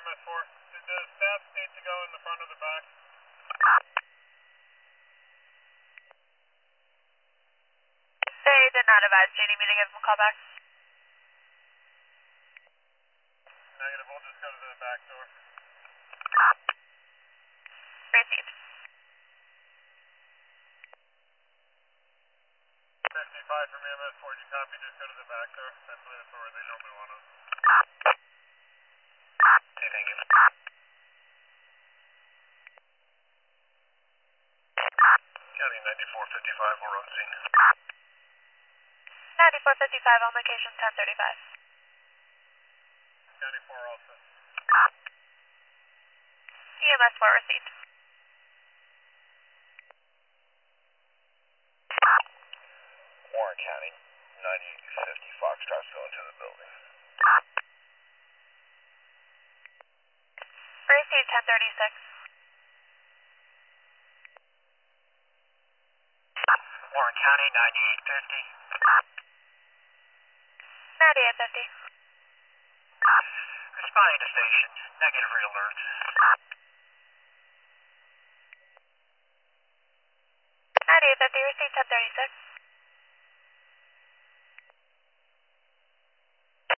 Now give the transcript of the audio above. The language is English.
EMS4. Did the staff need to go in the front or the back? They did not advise. Do you need me to give them a call back? Negative, we'll just go to the back door. Received. 55 from EMS4, did you copy? Just go to the back door. That's where they normally want us. Okay, thank you. County 9455, we're on scene. 9455 on location 1035. County 4 also. EMS 4 received. Warren County 9050, Foxtrot's going to the building. Received 1036. Warren County 9850. 9850. Responding to station, negative re-alert. 9850 received